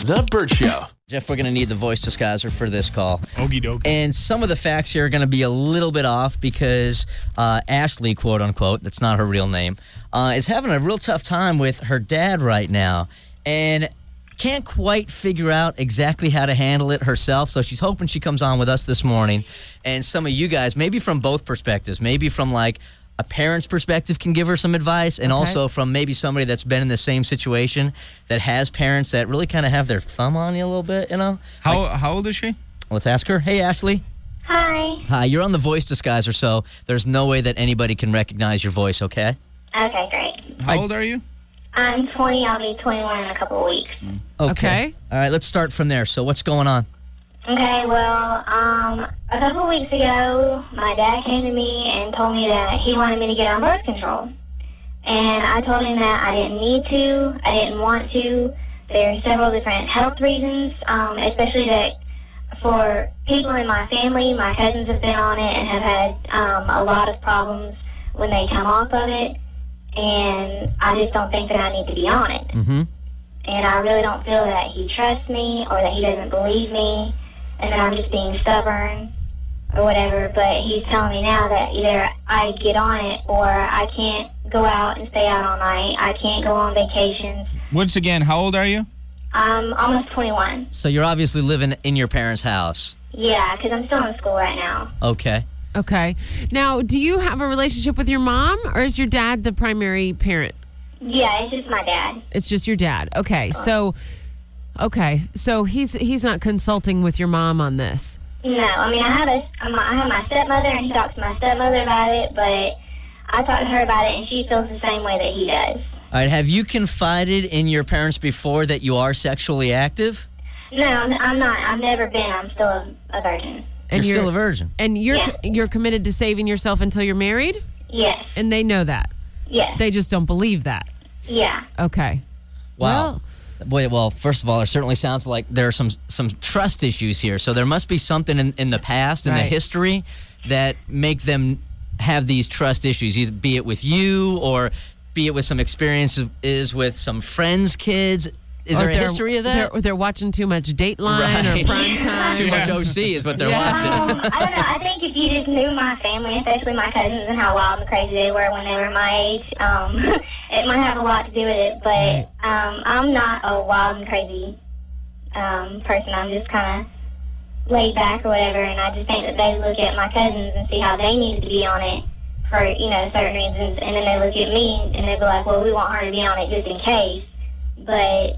The Burt Show. Jeff, we're going to need the voice disguiser for this call. Okie dokie. And some of the facts here are going to be a little bit off because Ashley, quote unquote, that's not her real name, is having a real tough time with her dad right now and can't quite figure out exactly how to handle it herself. So she's hoping she comes on with us this morning. And some of you guys, maybe from both perspectives, maybe from like a parent's perspective can give her some advice, and also from maybe somebody that's been in the same situation that has parents that really kind of have their thumb on you a little bit, you know? How old is she? Let's ask her. Hey, Ashley. Hi. Hi, you're on the voice disguiser, so there's no way that anybody can recognize your voice, okay? Okay, great. How old are you? I'm 20. I'll be 21 in a couple of weeks. Okay. All right, let's start from there. So what's going on? Okay, well, a couple of weeks ago, my dad came to me and told me that he wanted me to get on birth control. And I told him that I didn't need to, I didn't want to. There are several different health reasons, especially that for people in my family, my cousins have been on it and have had a lot of problems when they come off of it. And I just don't think that I need to be on it. Mm-hmm. And I really don't feel that he trusts me or that he doesn't believe me and that I'm just being stubborn or whatever. But he's telling me now that either I get on it or I can't go out and stay out all night. I can't go on vacations. Once again, how old are you? I'm almost 21. So you're obviously living in your parents' house. Yeah, because I'm still in school right now. Okay. Okay. Now, do you have a relationship with your mom, or is your dad the primary parent? Yeah, it's just my dad. It's just your dad. Okay. So he's not consulting with your mom on this. No, I mean, I have my stepmother, and he talks to my stepmother about it, but I talk to her about it, and she feels the same way that he does. All right, have you confided in your parents before that you are sexually active? No, I'm not. I've never been. I'm still a virgin. And you're still a virgin? And you're committed to saving yourself until you're married? Yes. And they know that? Yes. They just don't believe that? Yeah. Okay. Wow. Well, first of all, it certainly sounds like there are some trust issues here. So there must be something in the past, in the history, that make them have these trust issues, either be it with you or be it with some experiences with some friends' kids. Is there a history of that? They're watching too much Dateline or Prime Time. Too much OC is what they're watching. I don't know. I think if you just knew my family, especially my cousins, and how wild and crazy they were when they were my age, it might have a lot to do with it. But I'm not a wild and crazy person. I'm just kind of laid back or whatever, and I just think that they look at my cousins and see how they need to be on it for, certain reasons, and then they look at me and they be like, well, we want her to be on it just in case. But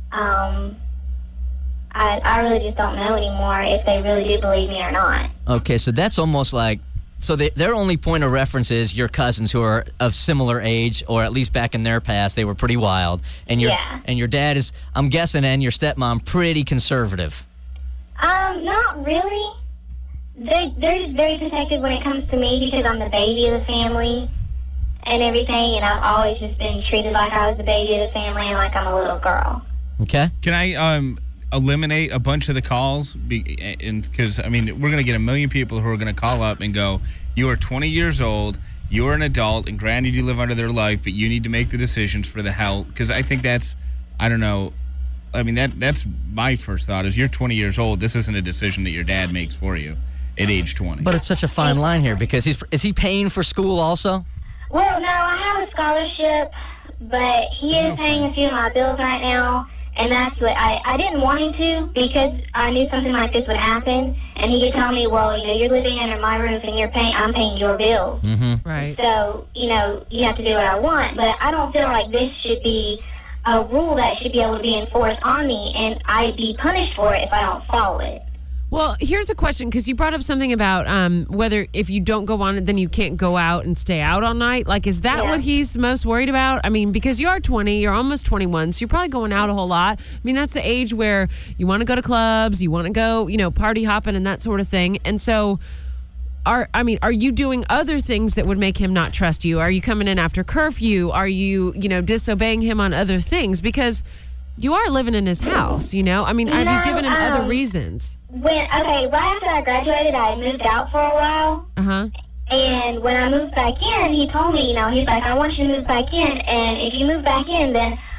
I really just don't know anymore if they really do believe me or not. Okay, so that's almost like, so their only point of reference is your cousins who are of similar age, or at least back in their past, they were pretty wild. And your dad is, I'm guessing, and your stepmom, pretty conservative. Not really. They're just very protective when it comes to me because I'm the baby of the family and everything, and I've always just been treated like I was the baby of the family and like I'm a little girl. Okay. Can I eliminate a bunch of the calls? Because, we're going to get a million people who are going to call up and go, you are 20 years old, you're an adult, and granted you live under their life, but you need to make the decisions for the health. Because I think that's, I don't know, that's my first thought is you're 20 years old. This isn't a decision that your dad makes for you at age 20. But it's such a fine line here because is he paying for school also? Well, no, I have a scholarship, but he is paying a few of my bills right now, and that's what I didn't want him to because I knew something like this would happen, and he could tell me, well, you're living under my roof and I'm paying your bills. Mm-hmm. Right. So, you have to do what I want, but I don't feel like this should be a rule that should be able to be enforced on me, and I'd be punished for it if I don't follow it. Well, here's a question, because you brought up something about whether if you don't go on it, then you can't go out and stay out all night. Like, is that what he's most worried about? Because you are 20, you're almost 21, so you're probably going out a whole lot. That's the age where you want to go to clubs, you want to go, party hopping and that sort of thing. And so, are you doing other things that would make him not trust you? Are you coming in after curfew? Are you, disobeying him on other things? Because you are living in his house, have you given him other reasons? Right after I graduated, I moved out for a while. Uh-huh. And when I moved back in, he told me, he's like, I want you to move back in, and if you move back in, then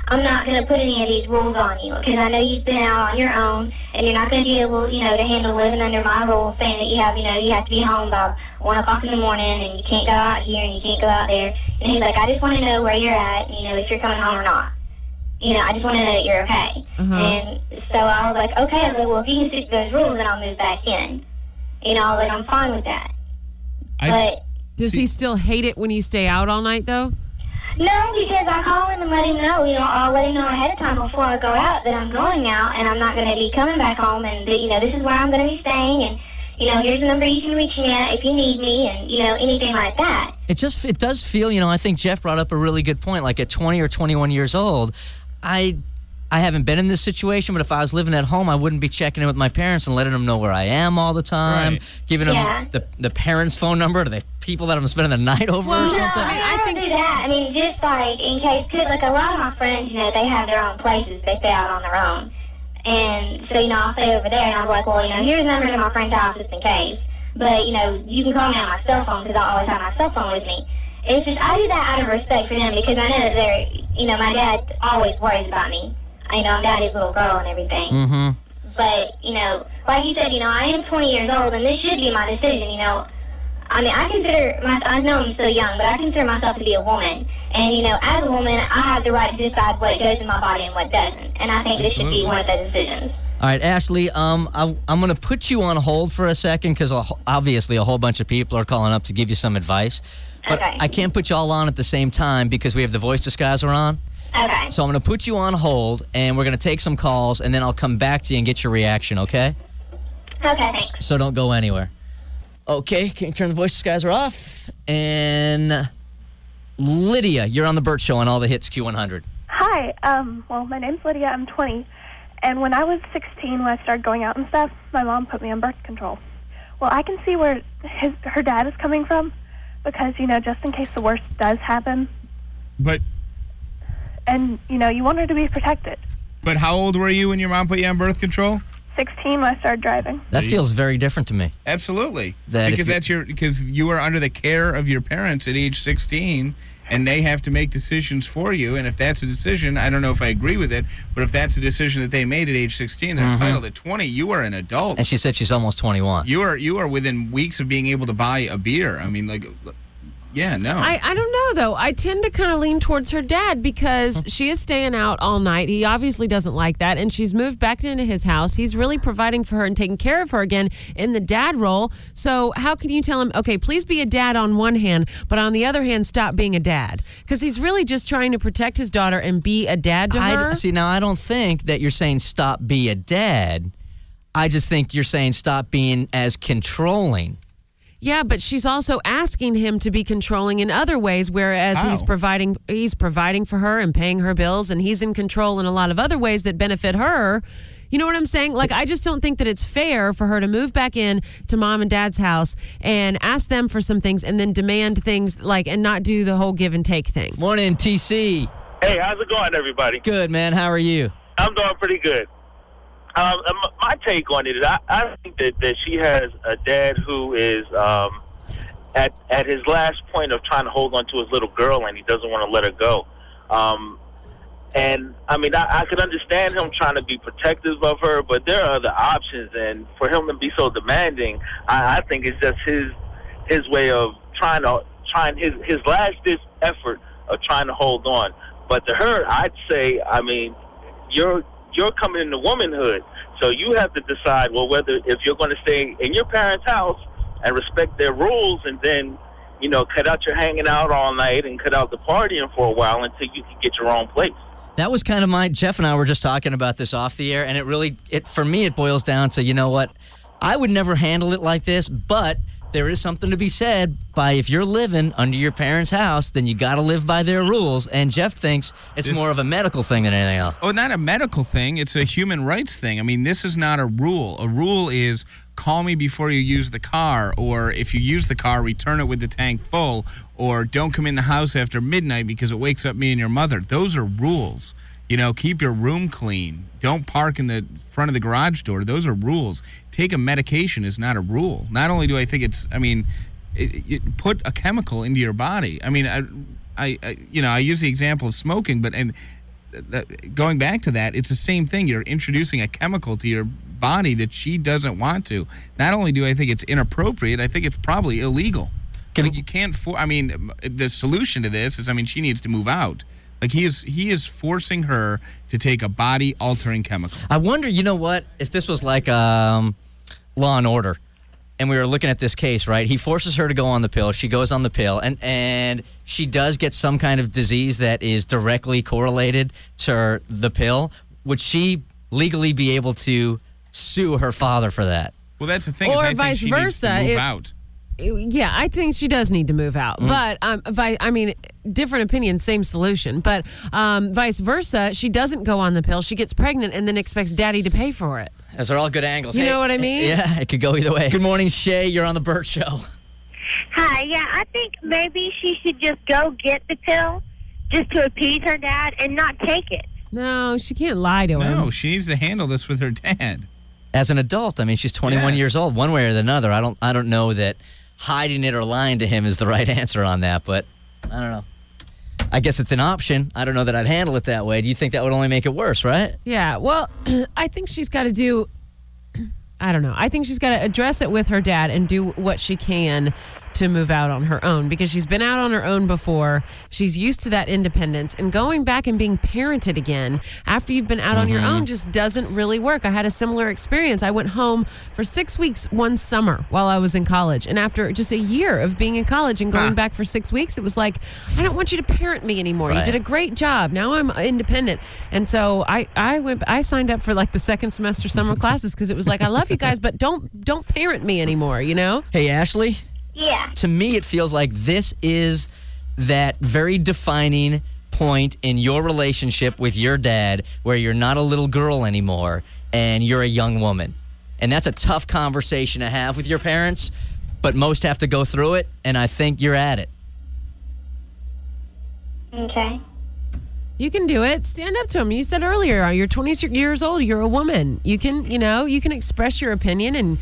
I'm not going to put any of these rules on you because I know you've been out on your own and you're not going to be able, to handle living under my rules saying that you have, you have to be home by 1 o'clock in the morning and you can't go out here and you can't go out there. And he's like, I just want to know where you're at, if you're coming home or not. I just want to know that you're okay. And so I was like, okay. I was like, well, if you can stick to those rules, then I'll move back in. I was like, I'm fine with that. But does he still hate it when you stay out all night, though? No, because I call him and let him know. I'll let him know ahead of time before I go out that I'm going out and I'm not going to be coming back home and, this is where I'm going to be staying and, here's the number you can reach me at if you need me and, anything like that. It does feel, I think Jeff brought up a really good point. Like at 20 or 21 years old, I haven't been in this situation, but if I was living at home, I wouldn't be checking in with my parents and letting them know where I am all the time, giving them the parents' phone number to the people that I'm spending the night over or something. No, I don't do that. Just like in case, cause like a lot of my friends, they have their own places. They stay out on their own. And so, I'll stay over there and I'm like, well, here's the number to my friend's house just in case. But, you can call me on my cell phone because I always have my cell phone with me. It's just, I do that out of respect for them because I know that they're, my dad always worries about me. I'm daddy's little girl and everything. Mm-hmm. But, like you said, I am 20 years old, and this should be my decision, I know I'm still young, but I consider myself to be a woman. And, as a woman, I have the right to decide what goes in my body and what doesn't. And I think this should be one of those decisions. All right, Ashley, I'm going to put you on hold for a second because obviously a whole bunch of people are calling up to give you some advice. But okay. I can't put you all on at the same time because we have the voice disguiser on. Okay. So I'm going to put you on hold, and we're going to take some calls, and then I'll come back to you and get your reaction, okay? Okay, thanks. So don't go anywhere. Okay, can you turn the voice disguiser off? And Lydia, you're on the Burt Show on all the hits Q100. Hi. Well, my name's Lydia. I'm 20. And when I was 16, when I started going out and stuff, my mom put me on birth control. Well, I can see where her dad is coming from because, just in case the worst does happen. But... And, you want her to be protected. But how old were you when your mom put you on birth control? 16 when I started driving. That feels very different to me. Absolutely. That Because you were under the care of your parents at age 16, and they have to make decisions for you. And if that's a decision, I don't know if I agree with it, but if that's a decision that they made at age 16, they're entitled. At 20, you are an adult. And she said she's almost 21. You are within weeks of being able to buy a beer. Yeah, no. I don't know, though. I tend to kind of lean towards her dad because she is staying out all night. He obviously doesn't like that, and she's moved back into his house. He's really providing for her and taking care of her again in the dad role. So how can you tell him, okay, please be a dad on one hand, but on the other hand, stop being a dad? Because he's really just trying to protect his daughter and be a dad to her. See, now I don't think that you're saying stop be a dad. I just think you're saying stop being as controlling. Yeah, but she's also asking him to be controlling in other ways, whereas he's providing for her and paying her bills, and he's in control in a lot of other ways that benefit her. You know what I'm saying? I just don't think that it's fair for her to move back in to mom and dad's house and ask them for some things and then demand things and not do the whole give and take thing. Morning, TC. Hey, how's it going, everybody? Good, man. How are you? I'm doing pretty good. My take on it is I think that she has a dad who is at his last point of trying to hold on to his little girl, and he doesn't want to let her go. And, I could understand him trying to be protective of her, but there are other options, and for him to be so demanding, I think it's just his way of trying his last-ditch effort of trying to hold on. But to her, I'd say, you're coming into womanhood, so you have to decide, whether if you're going to stay in your parents' house and respect their rules and then, cut out your hanging out all night and cut out the partying for a while until you can get your own place. That was kind of Jeff and I were just talking about this off the air, and for me, it boils down to, you know what, I would never handle it like this, but there is something to be said by if you're living under your parents' house, then you got to live by their rules. And Jeff thinks it's more of a medical thing than anything else. Oh, not a medical thing. It's a human rights thing. This is not a rule. A rule is call me before you use the car, or if you use the car, return it with the tank full, or don't come in the house after midnight because it wakes up me and your mother. Those are rules. Keep your room clean. Don't park in the front of the garage door. Those are rules. Take a medication is not a rule. Not only do I think it put a chemical into your body. I use the example of smoking, but going back to that, it's the same thing. You're introducing a chemical to your body that she doesn't want to. Not only do I think it's inappropriate, I think it's probably illegal. Like you can't the solution to this is, she needs to move out. Like he is forcing her to take a body altering chemical. I wonder, you know what, if this was like Law and Order, and we were looking at this case, right? He forces her to go on the pill. She goes on the pill, and she does get some kind of disease that is directly correlated to the pill. Would she legally be able to sue her father for that? Well, that's the thing. Or I vice think she versa. Needs to move out. Yeah, I think she does need to move out. But, different opinion, same solution. But vice versa, she doesn't go on the pill. She gets pregnant and then expects daddy to pay for it. Those are all good angles. You know what I mean? Yeah, it could go either way. Good morning, Shay. You're on the Burt Show. Hi, yeah, I think maybe she should just go get the pill just to appease her dad and not take it. No, she can't lie to him. No, she needs to handle this with her dad. As an adult, she's 21 years old. One way or another, I don't know that hiding it or lying to him is the right answer on that, but I don't know. I guess it's an option. I don't know that I'd handle it that way. Do you think that would only make it worse, right? Yeah, well, I think she's got to do, I don't know. I think she's got to address it with her dad and do what she can to move out on her own, because she's been out on her own before. She's used to that independence, and going back and being parented again after you've been out on your own just doesn't really work. I had a similar experience. I went home for 6 weeks one summer while I was in college, and after just a year of being in college and going back for 6 weeks, it was like, I don't want you to parent me anymore. Right. You did a great job. Now I'm independent. And so I signed up for like the second semester summer classes, because it was like, I love you guys, but don't parent me anymore, you know? Hey, Ashley? Yeah. To me, it feels like this is that very defining point in your relationship with your dad where you're not a little girl anymore and you're a young woman. And that's a tough conversation to have with your parents, but most have to go through it, and I think you're at it. Okay. You can do it. Stand up to him. You said earlier, you're 20 years old. You're a woman. You can, you can express your opinion, and,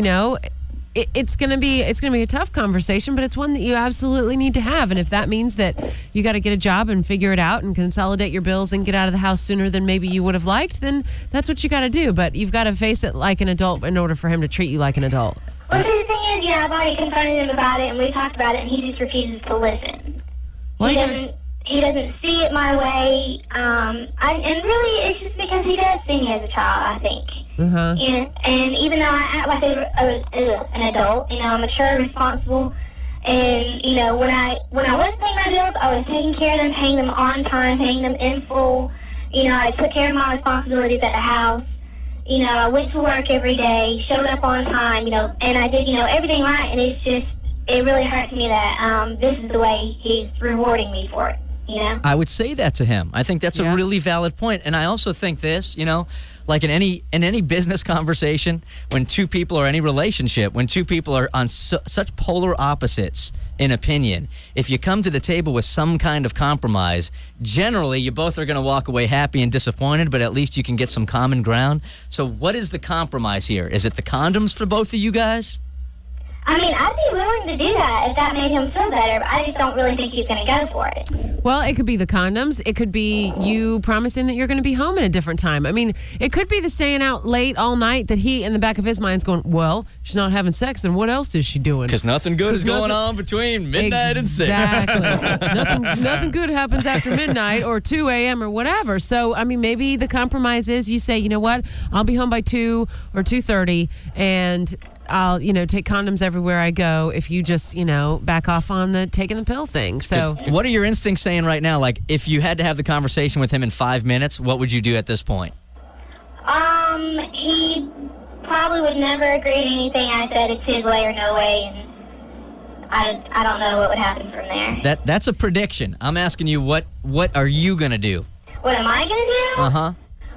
it's going to be a tough conversation, but it's one that you absolutely need to have. And if that means that you got to get a job and figure it out and consolidate your bills and get out of the house sooner than maybe you would have liked, then that's what you got to do. But you've got to face it like an adult in order for him to treat you like an adult. Well, the thing is, I've already confronted him about it, and we talked about it, and he just refuses to listen. He doesn't see it my way, and really it's just because he does see me as a child, I think. Uh-huh. And even though I act like an adult, I'm mature, responsible, and when I was paying my bills, I was taking care of them, paying them on time, paying them in full. I took care of my responsibilities at the house. I went to work every day, showed up on time, and I did everything right. And it really hurts me that this is the way he's rewarding me for it. I would say that to him. I think that's a really valid point. And I also think this, like in any business conversation, when two people or any relationship, when two people are on such polar opposites in opinion, if you come to the table with some kind of compromise, generally you both are going to walk away happy and disappointed, but at least you can get some common ground. So what is the compromise here? Is it the condoms for both of you guys? I'd be willing to do that if that made him feel better, but I just don't really think he's going to go for it. Well, it could be the condoms. It could be you promising that you're going to be home at a different time. It could be the staying out late all night that he, in the back of his mind, is going, well, she's not having sex, then what else is she doing? Because nothing good is going on between midnight and 6. Exactly. nothing good happens after midnight or 2 a.m. or whatever. So, maybe the compromise is you say, you know what, I'll be home by 2 or 2:30, and I'll, take condoms everywhere I go if you just, back off on the taking the pill thing. So, what are your instincts saying right now? Like, if you had to have the conversation with him in 5 minutes, what would you do at this point? He probably would never agree to anything I said. It's his way or no way, and I don't know what would happen from there. That's a prediction. I'm asking you, what are you gonna do? What am I gonna do? Uh-huh.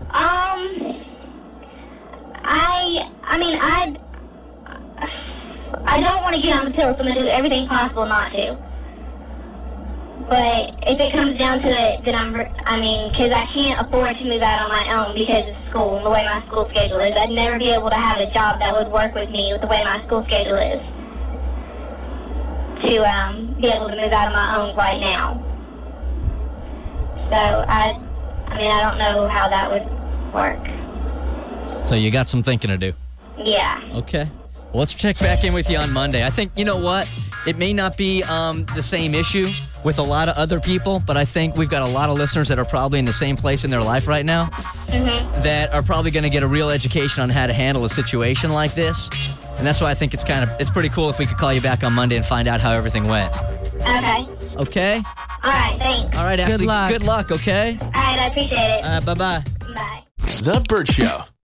I don't want to get on the pill, so I'm going to do everything possible not to. But if it comes down to it, then because I can't afford to move out on my own because of school and the way my school schedule is. I'd never be able to have a job that would work with me with the way my school schedule is to be able to move out on my own right now. So I mean, I don't know how that would work. So you got some thinking to do. Yeah. Okay. Well, let's check back in with you on Monday. I think, you know what? It may not be the same issue with a lot of other people, but I think we've got a lot of listeners that are probably in the same place in their life right now that are probably going to get a real education on how to handle a situation like this. And that's why I think it's pretty cool if we could call you back on Monday and find out how everything went. Okay. Okay? All right, thanks. All right, Ashley. luck. Good luck, okay? All right, I appreciate it. Bye-bye. Bye. The Burt Show.